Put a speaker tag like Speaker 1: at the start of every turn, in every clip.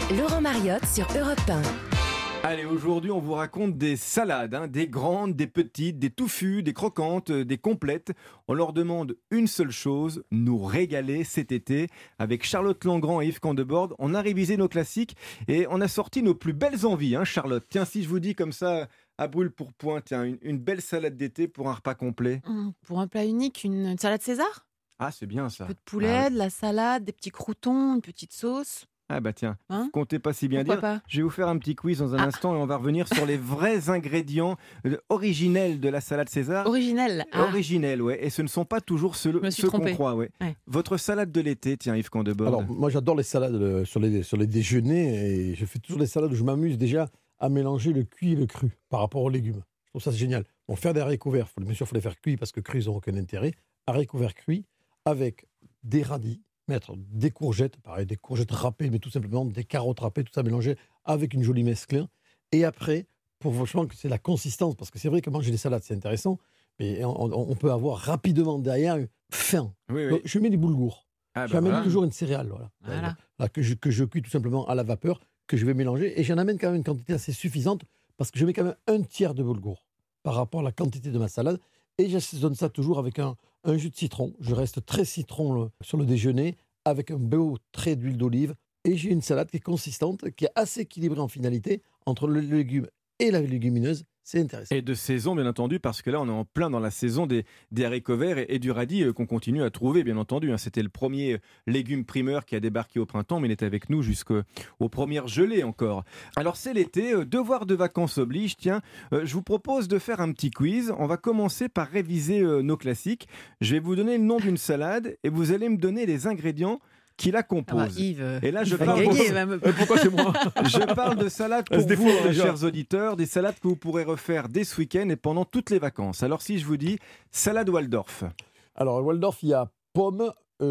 Speaker 1: Laurent Mariotte sur Europe 1.
Speaker 2: Allez, aujourd'hui, on vous raconte des salades, des grandes, des petites, des touffues, des croquantes, des complètes. On leur demande une seule chose, nous régaler cet été. Avec Charlotte Langrand et Yves Candebord, on a révisé nos classiques et on a sorti nos plus belles envies, Charlotte. Tiens, si je vous dis comme ça, à brûle pour point, tiens, une belle salade d'été pour un repas complet.
Speaker 3: Pour un plat unique, une salade César ?
Speaker 2: Ah, c'est bien ça.
Speaker 3: Un peu de poulet, de la salade, des petits croûtons, une petite sauce.
Speaker 2: Ah bah tiens,
Speaker 3: Hein,
Speaker 2: comptez pas si bien
Speaker 3: pourquoi
Speaker 2: dire.
Speaker 3: pas ?
Speaker 2: Je vais vous faire un petit quiz dans un instant et on va revenir sur les vrais ingrédients originels de la salade César.
Speaker 3: Originel.
Speaker 2: Originels, ouais. Et ce ne sont pas toujours ceux
Speaker 3: me suis
Speaker 2: qu'on
Speaker 3: trompée.
Speaker 2: croit, ouais. Votre salade de l'été, tiens, Yves Candebord.
Speaker 4: Alors, moi, j'adore les salades sur les déjeuners et je fais toujours des salades où je m'amuse déjà à mélanger le cuit et le cru par rapport aux légumes. Je trouve ça c'est génial. Bon, faire des haricots verts, bien sûr, il faut les faire cuits parce que crus, ils n'ont aucun intérêt. Haricots verts cuits avec des radis, mettre des courgettes, pareil, des courgettes râpées, mais tout simplement des carottes râpées, tout ça mélangé avec une jolie mesclun. Et après, je pense que c'est la consistance, parce que c'est vrai que manger des salades, c'est intéressant, mais on peut avoir rapidement derrière faim.
Speaker 2: Oui.
Speaker 4: Donc, je mets des boulgours. J'amène
Speaker 2: voilà.
Speaker 4: toujours une céréale, voilà, que je cuis tout simplement à la vapeur, que je vais mélanger. Et j'en amène quand même une quantité assez suffisante, parce que je mets quand même un tiers de boulgour par rapport à la quantité de ma salade. Et j'assaisonne ça toujours avec un jus de citron. Je reste très citron sur le déjeuner, avec un beau trait d'huile d'olive. Et j'ai une salade qui est consistante, qui est assez équilibrée en finalité, entre le légume et la légumineuse. C'est intéressant.
Speaker 2: Et de saison, bien entendu, parce que là, on est en plein dans la saison des haricots verts et du radis qu'on continue à trouver, bien entendu. C'était le premier légume primeur qui a débarqué au printemps, mais il est avec nous jusqu'aux premières gelées encore. Alors, c'est l'été, devoir de vacances oblige. Tiens, je vous propose de faire un petit quiz. On va commencer par réviser nos classiques. Je vais vous donner le nom d'une salade et vous allez me donner les ingrédients qui la composent.
Speaker 3: Yves,
Speaker 2: Et là, je
Speaker 3: parle
Speaker 4: Pourquoi c'est moi?
Speaker 2: Je parle de salades pour vous, chers auditeurs, des salades que vous pourrez refaire dès ce week-end et pendant toutes les vacances. Alors si je vous dis salade Waldorf.
Speaker 4: Alors, Waldorf, il y a pommes,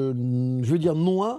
Speaker 4: je veux dire noix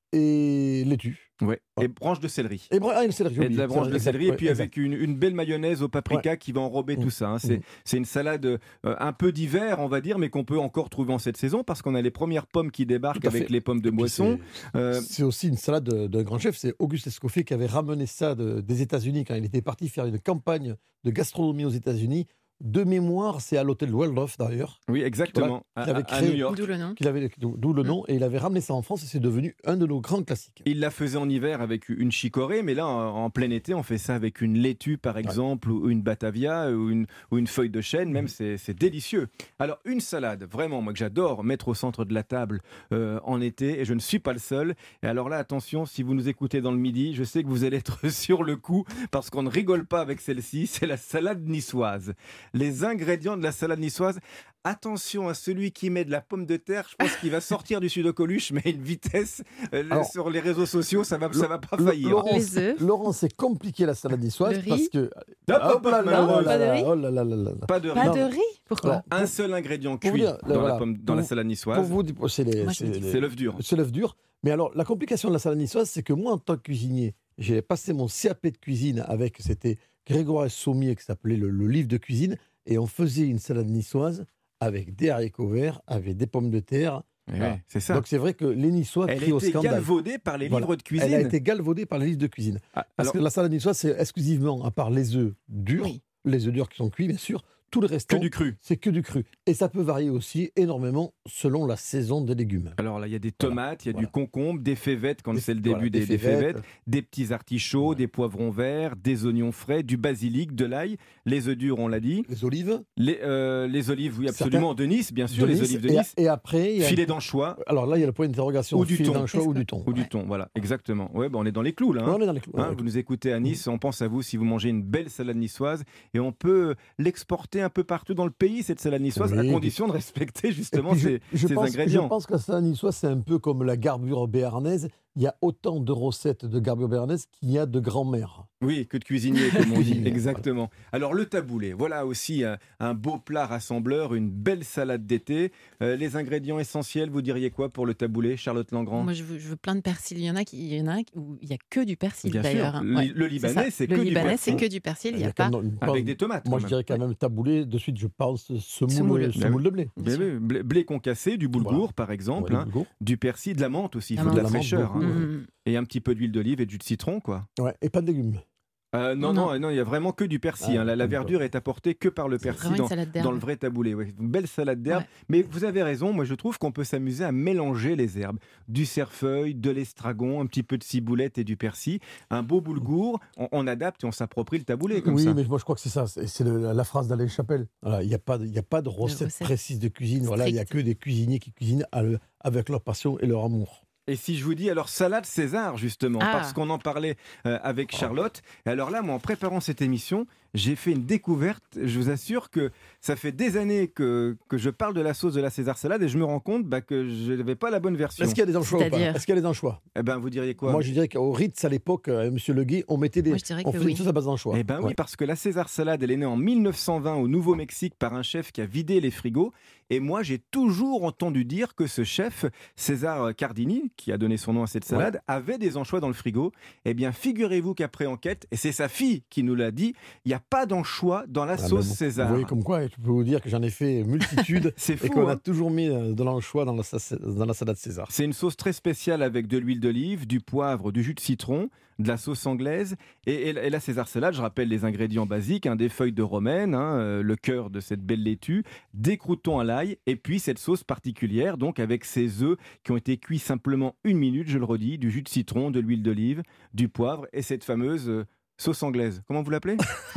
Speaker 4: et laitue.
Speaker 2: Ouais. Et branche de céleri.
Speaker 4: Et céleri,
Speaker 2: Et de la branche de céleri, et puis
Speaker 4: exact.
Speaker 2: avec une belle mayonnaise au paprika qui va enrober tout ça. C'est une salade un peu d'hiver, on va dire, mais qu'on peut encore trouver en cette saison, parce qu'on a les premières pommes qui débarquent avec les pommes de moisson.
Speaker 4: C'est aussi une salade d'un grand chef, c'est Auguste Escoffier qui avait ramené ça des États-Unis quand il était parti faire une campagne de gastronomie aux États-Unis. De mémoire, c'est à l'hôtel Waldorf d'ailleurs.
Speaker 2: Oui, exactement,
Speaker 4: Voilà,
Speaker 2: à New York.
Speaker 3: D'où le nom.
Speaker 4: D'où le nom, et il avait ramené ça en France et c'est devenu un de nos grands classiques.
Speaker 2: Il la faisait en hiver avec une chicorée, mais là, en plein été, on fait ça avec une laitue, par exemple, ou une batavia, ou une feuille de chêne, même, c'est délicieux. Alors, une salade, vraiment, moi, que j'adore mettre au centre de la table en été, et je ne suis pas le seul. Et alors là, attention, si vous nous écoutez dans le midi, je sais que vous allez être sur le coup, parce qu'on ne rigole pas avec celle-ci, c'est la salade niçoise. Les ingrédients de la salade niçoise. Attention à celui qui met de la pomme de terre. Je pense qu'il va sortir du Sud-Coluche, mais à une vitesse sur les réseaux sociaux, ça va pas faillir.
Speaker 4: Laurent, c'est compliqué la salade niçoise parce que.
Speaker 3: Pas de riz.
Speaker 4: Oh là là là là.
Speaker 2: Pas de riz.
Speaker 3: Pas de riz ? Pourquoi ?
Speaker 2: Un seul ingrédient cuit dans la salade niçoise.
Speaker 4: Pour vous, c'est
Speaker 2: l'œuf dur.
Speaker 4: C'est l'œuf dur. Mais alors, la complication de la salade niçoise, c'est que moi, en tant que cuisinier, j'ai passé mon CAP de cuisine c'était Grégoire Sommier qui s'appelait le livre de cuisine, et on faisait une salade niçoise avec des haricots verts, avec des pommes de terre.
Speaker 2: Ouais, c'est ça.
Speaker 4: Donc c'est vrai que les Niçois crient au scandale.
Speaker 2: Elle a été galvaudée par les livres de cuisine.
Speaker 4: Elle a été galvaudée par les livres de cuisine. Parce que la salade niçoise, c'est exclusivement, à part les œufs durs, les œufs durs qui sont cuits, bien sûr, tout le restant, c'est que du cru. Et ça peut varier aussi énormément selon la saison des légumes.
Speaker 2: Alors là, il y a des tomates, il y a du concombre, des févettes quand c'est le début des févettes, des petits artichauts, des poivrons verts, des oignons frais, du basilic, de l'ail, les œufs durs, on l'a dit.
Speaker 4: Les olives.
Speaker 2: Les olives, oui, absolument. De Nice, bien sûr, les olives de Nice.
Speaker 4: Et après,
Speaker 2: filet d'anchois.
Speaker 4: Alors là, il y a le point d'interrogation.
Speaker 2: Ou du thon.
Speaker 4: D'anchois ou du thon.
Speaker 2: Ou du thon, voilà, exactement. Ouais, on est dans les clous, là.
Speaker 4: On est dans les clous.
Speaker 2: Vous nous écoutez à Nice, on pense à vous si vous mangez une belle salade niçoise. Et on peut l'exporter un peu partout dans le pays, cette salade niçoise, à condition de respecter justement ces ingrédients.
Speaker 4: Je pense que la salade niçoise, c'est un peu comme la garbure béarnaise. Il y a autant de recettes de garbure béarnaise qu'il y a de grand-mères.
Speaker 2: Oui, que de cuisiniers, comme on dit. Exactement. Alors, le taboulé, voilà aussi un beau plat rassembleur, une belle salade d'été. Les ingrédients essentiels, vous diriez quoi pour le taboulé, Charlotte Langrand?
Speaker 3: Moi, je veux plein de persil. Il y en a où il n'y a que du persil,
Speaker 2: bien
Speaker 3: d'ailleurs.
Speaker 2: Sûr. Le Libanais, c'est que du persil. Le Libanais,
Speaker 3: c'est que du persil. Il n'y a pas...
Speaker 2: Avec des tomates.
Speaker 4: Moi, je dirais quand même taboulé. De suite, je pense semoule de blé.
Speaker 2: Blé concassé, du boulgour, par exemple. Du persil, de la menthe aussi. Il faut de la fraîcheur. Et un petit peu d'huile d'olive et de jus de citron, quoi.
Speaker 4: Ouais, et pas de légumes.
Speaker 2: Non, il y a vraiment que du persil. La verdure est apportée que par le persil dans le vrai taboulé. Ouais, une belle salade d'herbes. Ouais. Mais vous avez raison, moi je trouve qu'on peut s'amuser à mélanger les herbes. Du cerfeuil, de l'estragon, un petit peu de ciboulette et du persil. Un beau boulgour, on adapte et on s'approprie le taboulé comme ça.
Speaker 4: Oui, mais moi je crois que c'est ça. C'est la phrase d'Alain Chapelle. Voilà, il n'y a pas de recette précise de cuisine. Voilà, il n'y a que des cuisiniers qui cuisinent avec leur passion et leur amour.
Speaker 2: Et si je vous dis alors salade César justement, parce qu'on en parlait avec Charlotte. Et alors là, moi en préparant cette émission, j'ai fait une découverte. Je vous assure que ça fait des années que je parle de la sauce de la César salade et je me rends compte que je n'avais pas la bonne version.
Speaker 4: Est-ce qu'il y a des anchois ou pas ? Est-ce qu'il y a des anchois ?
Speaker 2: Eh ben, vous diriez quoi ?
Speaker 4: Moi, je dirais qu'au Ritz à l'époque, Monsieur Leguet, on faisait une sauce à base d'anchois.
Speaker 2: Eh ben oui, parce que la César salade, elle est née en 1920 au Nouveau-Mexique par un chef qui a vidé les frigos. Et moi, j'ai toujours entendu dire que ce chef, César Cardini, qui a donné son nom à cette salade, avait des anchois dans le frigo. Eh bien, figurez-vous qu'après enquête, et c'est sa fille qui nous l'a dit, il n'y a pas d'anchois dans la sauce César.
Speaker 4: Vous voyez comme quoi, je peux vous dire que j'en ai fait multitude
Speaker 2: c'est fou,
Speaker 4: et qu'on a toujours mis de l'anchois dans la salade César.
Speaker 2: C'est une sauce très spéciale avec de l'huile d'olive, du poivre, du jus de citron, de la sauce anglaise et la César salade, je rappelle les ingrédients basiques, des feuilles de romaine, le cœur de cette belle laitue, des croûtons à l'ail et puis cette sauce particulière donc avec ces œufs qui ont été cuits simplement 1 minute, je le redis, du jus de citron, de l'huile d'olive, du poivre et cette fameuse sauce anglaise. Comment vous l'appelez ?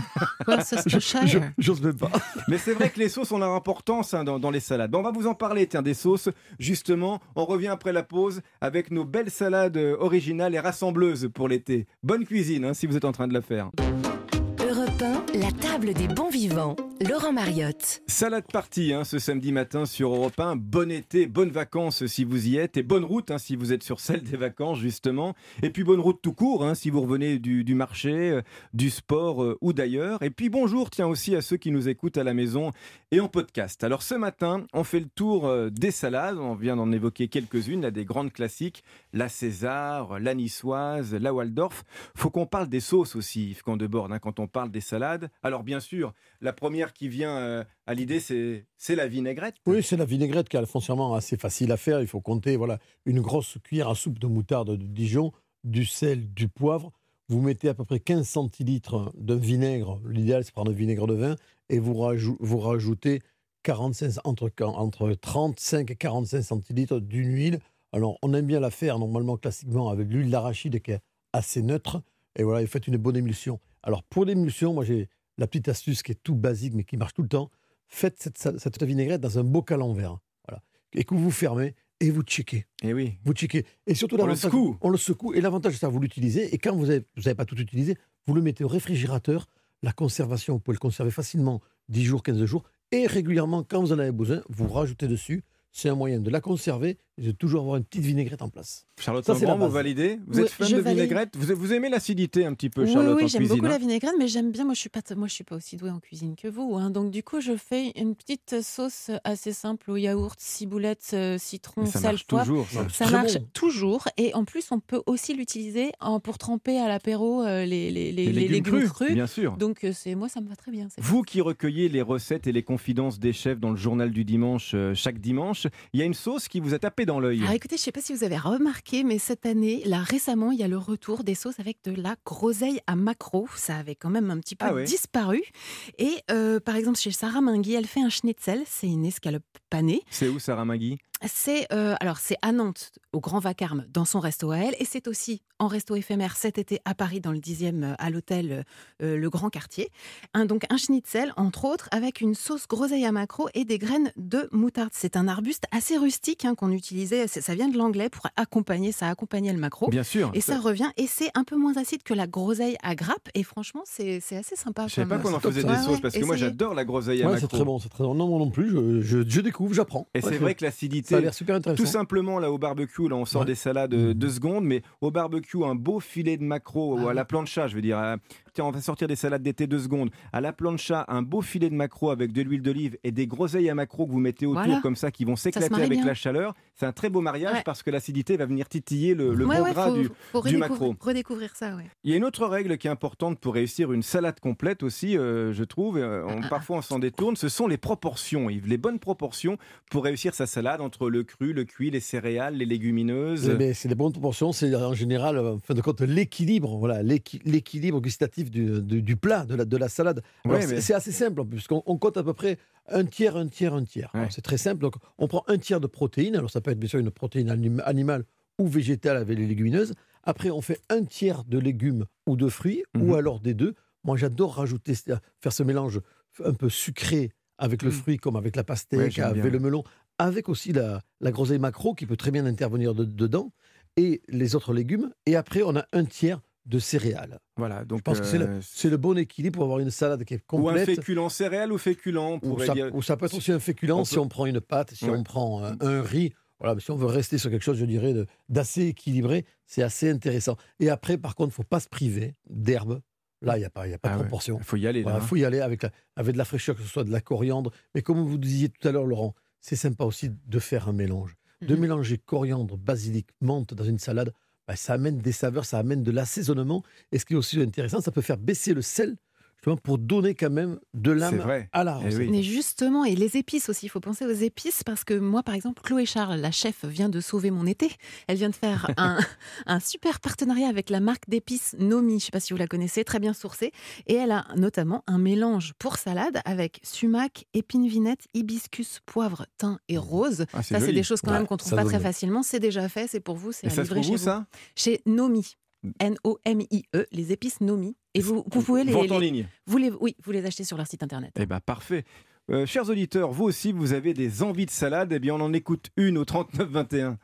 Speaker 4: J'ose même pas.
Speaker 2: Mais c'est vrai que les sauces ont leur importance dans les salades. Bon, on va vous en parler, des sauces. Justement, on revient après la pause avec nos belles salades originales et rassembleuses pour l'été. Bonne cuisine si vous êtes en train de la faire.
Speaker 1: Europe 1, la table des bons vivants. Laurent Mariotte.
Speaker 2: Salade party ce samedi matin sur Europe 1. Bon été, bonnes vacances si vous y êtes et bonne route si vous êtes sur celle des vacances justement. Et puis bonne route tout court si vous revenez du marché, du sport ou d'ailleurs. Et puis bonjour aussi à ceux qui nous écoutent à la maison et en podcast. Alors ce matin, on fait le tour des salades. On vient d'en évoquer quelques-unes, là, des grandes classiques. La César, la niçoise, la Waldorf. Faut qu'on parle des sauces aussi, Yves Candebord, quand on parle des salades. Alors bien sûr, la première qui vient à l'idée, c'est la vinaigrette.
Speaker 4: Oui, c'est la vinaigrette qui est foncièrement assez facile à faire. Il faut compter une grosse cuillère à soupe de moutarde de Dijon, du sel, du poivre. Vous mettez à peu près 15 centilitres de vinaigre. L'idéal, c'est prendre un vinaigre de vin. Et vous rajoutez entre 35 et 45 centilitres d'une huile. Alors, on aime bien la faire normalement, classiquement, avec l'huile d'arachide qui est assez neutre. Et voilà, vous faites une bonne émulsion. Alors, pour l'émulsion, moi, j'ai la petite astuce qui est tout basique, mais qui marche tout le temps. Faites cette vinaigrette dans un bocal en verre. Voilà. Et que vous fermez et vous checkez.
Speaker 2: Et oui.
Speaker 4: Vous checkez. Et surtout, on le secoue. Et l'avantage, c'est ça, vous l'utilisez. Et quand vous n'avez pas tout utilisé, vous le mettez au réfrigérateur. La conservation, vous pouvez le conserver facilement 10 jours, 15 jours. Et régulièrement, quand vous en avez besoin, vous rajoutez dessus. C'est un moyen de la conserver et de toujours avoir une petite vinaigrette en place.
Speaker 2: Charlotte, vous validez ? Vous êtes fan de vinaigrette ? Vous aimez l'acidité un petit peu, Charlotte,
Speaker 3: Oui,
Speaker 2: en
Speaker 3: j'aime
Speaker 2: cuisine,
Speaker 3: beaucoup la vinaigrette, mais j'aime bien. Moi, je suis pas aussi douée en cuisine que vous. Donc, du coup, je fais une petite sauce assez simple au yaourt, ciboulette, citron, sel, poivre. Ça marche toujours. Et en plus, on peut aussi l'utiliser pour tremper à l'apéro les légumes crus.
Speaker 2: Bien sûr.
Speaker 3: Donc, moi, ça me va très bien.
Speaker 2: Vous qui recueillez les recettes et les confidences des chefs dans le journal du dimanche, chaque dimanche, il y a une sauce qui vous a tapé dans l'œil.
Speaker 3: Alors écoutez, je ne sais pas si vous avez remarqué, mais cette année, là récemment, il y a le retour des sauces avec de la groseille à maquereau. Ça avait quand même un petit peu disparu. Et par exemple, chez Sarah Mingui, elle fait un schnitzel, c'est une escalope panée.
Speaker 2: C'est où Sarah Mingui ?
Speaker 3: C'est à Nantes, au Grand Vacarme, dans son resto à elle. Et c'est aussi en resto éphémère cet été à Paris, dans le 10e, à l'hôtel Le Grand Quartier. Donc un schnitzel, entre autres, avec une sauce groseille à maquereau et des graines de moutarde. C'est un arbuste assez rustique qu'on utilisait, ça vient de l'anglais, pour accompagner le maquereau.
Speaker 2: Bien sûr.
Speaker 3: Et ça revient, et c'est un peu moins acide que la groseille à grappe. Et franchement, c'est assez sympa.
Speaker 2: Je ne savais pas qu'on en faisait des sauces, parce que moi j'adore la groseille à maquereau.
Speaker 4: C'est très bon, c'est très bon. Non, moi non plus, je découvre, j'apprends.
Speaker 2: Et c'est vrai que l'acidité...
Speaker 4: Ça a l'air super intéressant.
Speaker 2: Tout simplement, là, au barbecue, là, on sort des salades 2 secondes, mais au barbecue, un beau filet de maquereau, ou à la plancha, je veux dire, tiens, on va sortir des salades d'été 2 secondes. À la plancha, un beau filet de maquereau avec de l'huile d'olive et des groseilles à maquereau que vous mettez autour
Speaker 3: Voilà.
Speaker 2: comme ça, qui vont
Speaker 3: Ça se
Speaker 2: s'éclater
Speaker 3: marie
Speaker 2: avec
Speaker 3: bien.
Speaker 2: la chaleur. C'est un très beau mariage
Speaker 3: Ouais.
Speaker 2: parce que l'acidité va venir titiller le
Speaker 3: Ouais,
Speaker 2: bon
Speaker 3: ouais,
Speaker 2: gras
Speaker 3: faut
Speaker 2: du maquereau.
Speaker 3: redécouvrir ça, ouais.
Speaker 2: Il y a une autre règle qui est importante pour réussir une salade complète aussi, je trouve. Parfois, on s'en détourne. Ce sont les proportions, Yves. Les bonnes proportions pour réussir sa salade entre le cru, le cuit, les céréales, les légumineuses.
Speaker 4: Eh bien, c'est les bonnes proportions, c'est en général, en fin de compte, l'équilibre, voilà, l'équilibre gustatif du plat, de la salade. Alors,
Speaker 2: Ouais, mais-
Speaker 4: c'est assez simple, en plus, puisqu'on on compte à peu près un tiers, un tiers, un tiers.
Speaker 2: Ouais.
Speaker 4: Alors, c'est très simple. Donc, on prend un tiers de protéines. Alors, ça peut être bien sûr une protéine animale ou végétale avec les légumineuses. Après, on fait un tiers de légumes ou de fruits,
Speaker 2: Mhm.
Speaker 4: ou alors des deux. Moi, j'adore rajouter, faire ce mélange un peu sucré avec le
Speaker 3: Mhm.
Speaker 4: fruit, comme avec la
Speaker 2: Ouais,
Speaker 4: pastèque,
Speaker 2: j'aime
Speaker 4: avec
Speaker 2: bien.
Speaker 4: le melon, avec aussi la groseille maquereau qui peut très bien intervenir dedans, et les autres légumes. Et après, on a un tiers de céréales.
Speaker 2: Voilà, donc
Speaker 4: Je pense que c'est le bon équilibre pour avoir une salade qui est
Speaker 2: ou un
Speaker 4: complète.
Speaker 2: féculent céréales ou féculent. On
Speaker 4: Ou
Speaker 2: pourrait
Speaker 4: ça,
Speaker 2: dire.
Speaker 4: ou ça peut être aussi un féculent si on prend une pâte, si
Speaker 2: Ouais.
Speaker 4: on prend un riz. Voilà, mais si on veut rester sur quelque chose, je dirais, d'assez équilibré, c'est assez intéressant. Et après, par contre, il ne faut pas se priver d'herbes. Là, il n'y a pas de
Speaker 2: Ah ouais,
Speaker 4: proportion.
Speaker 2: il faut y aller.
Speaker 4: Voilà,
Speaker 2: Là,
Speaker 4: il faut y aller avec de la fraîcheur, que ce soit de la coriandre. Mais comme vous disiez tout à l'heure, Laurent, c'est sympa aussi de faire un mélange. De
Speaker 3: Mhm.
Speaker 4: mélanger coriandre, basilic, menthe dans une salade, bah, ça amène des saveurs, ça amène de l'assaisonnement. Et ce qui est aussi intéressant, ça peut faire baisser le sel, justement pour donner quand même de
Speaker 2: C'est
Speaker 4: l'âme
Speaker 2: vrai.
Speaker 4: à la
Speaker 2: Eh
Speaker 4: recette.
Speaker 2: oui.
Speaker 3: Mais justement, et les épices aussi, il faut penser aux épices parce que moi, par exemple, Chloé Charles, la chef, vient de sauver mon été. Elle vient de faire un super partenariat avec la marque d'épices Nomi, je ne sais pas si vous la connaissez, très bien sourcée. Et elle a notamment un mélange pour salade avec sumac, épines vinaites, hibiscus, poivre, thym et rose.
Speaker 2: Ah,
Speaker 3: Ça, c'est
Speaker 2: joli.
Speaker 3: des choses quand
Speaker 4: Ouais,
Speaker 3: même qu'on trouve
Speaker 4: ça
Speaker 3: pas
Speaker 4: donne-
Speaker 3: très facilement. C'est déjà fait, c'est pour vous, c'est
Speaker 2: Et
Speaker 3: à
Speaker 2: ça se
Speaker 3: livrer
Speaker 2: trouve où,
Speaker 3: chez vous.
Speaker 2: ça
Speaker 3: Chez Nomi. N-O-M-I-E, les épices Nomi. Et vous pouvez
Speaker 2: Vente en ligne.
Speaker 3: vous les achetez sur leur site internet.
Speaker 2: Eh bien, parfait. Chers auditeurs, vous aussi, vous avez des envies de salade. Eh bien, on en écoute une au 39-21.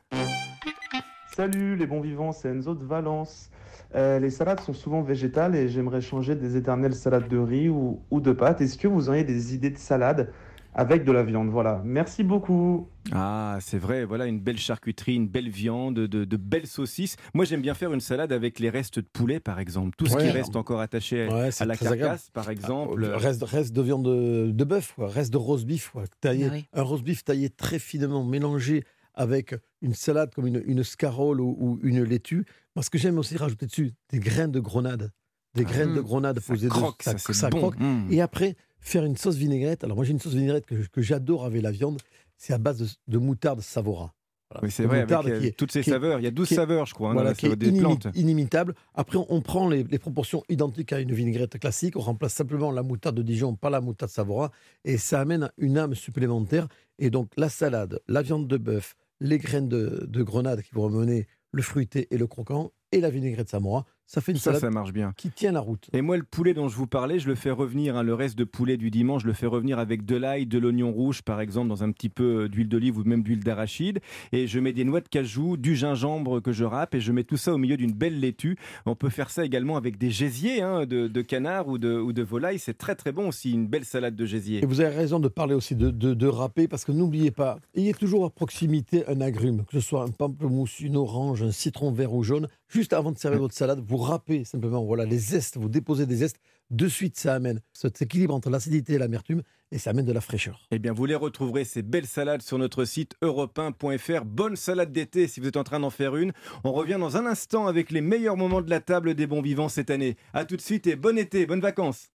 Speaker 5: Salut les bons vivants, c'est Enzo de Valence. Les salades sont souvent végétales et j'aimerais changer des éternelles salades de riz ou de pâtes. Est-ce que vous auriez des idées de salade avec de la viande? Voilà, merci beaucoup.
Speaker 2: Ah, c'est vrai, voilà, une belle charcuterie, une belle viande, de belles saucisses. Moi, j'aime bien faire une salade avec les restes de poulet, par exemple. Tout ce
Speaker 4: Ouais.
Speaker 2: qui reste encore attaché
Speaker 4: Ouais,
Speaker 2: à
Speaker 4: c'est
Speaker 2: la
Speaker 4: très agréable.
Speaker 2: carcasse, par exemple.
Speaker 4: Reste de viande de bœuf, quoi. Reste de roast beef, quoi. Taillé,
Speaker 3: Ah oui.
Speaker 4: un roast beef taillé très finement, mélangé avec une salade comme une scarole ou une laitue. Moi, ce que j'aime aussi rajouter dessus, des graines de grenade. Des graines de grenade
Speaker 2: Ça
Speaker 4: posées
Speaker 2: croque, ça, c'est bon.
Speaker 4: croque.
Speaker 2: Mmh.
Speaker 4: Et après, faire une sauce vinaigrette. Alors, moi, j'ai une sauce vinaigrette que j'adore avec la viande. C'est à base de moutarde Savora. Voilà.
Speaker 2: Oui, c'est
Speaker 4: De
Speaker 2: vrai, avec
Speaker 4: moutarde qui est-
Speaker 2: toutes ces
Speaker 4: qui est-
Speaker 2: saveurs. Il y a 12
Speaker 4: qui est-
Speaker 2: saveurs, je crois, hein,
Speaker 4: voilà,
Speaker 2: dans
Speaker 4: qui est
Speaker 2: des plantes.
Speaker 4: inimitable. Après, on prend les proportions identiques à une vinaigrette classique. On remplace simplement la moutarde de Dijon par la moutarde Savora. Et ça amène une âme supplémentaire. Et donc, la salade, la viande de bœuf, les graines de grenade qui vont amener le fruité et le croquant, et la vinaigrette Samora, ça fait une
Speaker 2: Ça,
Speaker 4: salade
Speaker 2: ça marche bien.
Speaker 4: qui tient la route.
Speaker 2: Et moi, le poulet dont je vous parlais, je le fais revenir, hein, le reste de poulet du dimanche, je le fais revenir avec de l'ail, de l'oignon rouge, par exemple, dans un petit peu d'huile d'olive ou même d'huile d'arachide. Et je mets des noix de cajou, du gingembre que je râpe, et je mets tout ça au milieu d'une belle laitue. On peut faire ça également avec des gésiers, hein, de canard ou de volaille. C'est très très bon aussi, une belle salade de gésier.
Speaker 4: Et vous avez raison de parler aussi de râper, parce que n'oubliez pas, ayez toujours à proximité un agrume, que ce soit un pamplemousse, une orange, un citron vert ou jaune. Juste avant de servir votre salade, vous râpez simplement voilà, les zestes, vous déposez des zestes. De suite, ça amène cet équilibre entre l'acidité et l'amertume, et ça amène de la fraîcheur.
Speaker 2: Eh bien, vous les retrouverez, ces belles salades, sur notre site europe1.fr. Bonne salade d'été si vous êtes en train d'en faire une. On revient dans un instant avec les meilleurs moments de la table des bons vivants cette année. A tout de suite et bon été, bonnes vacances.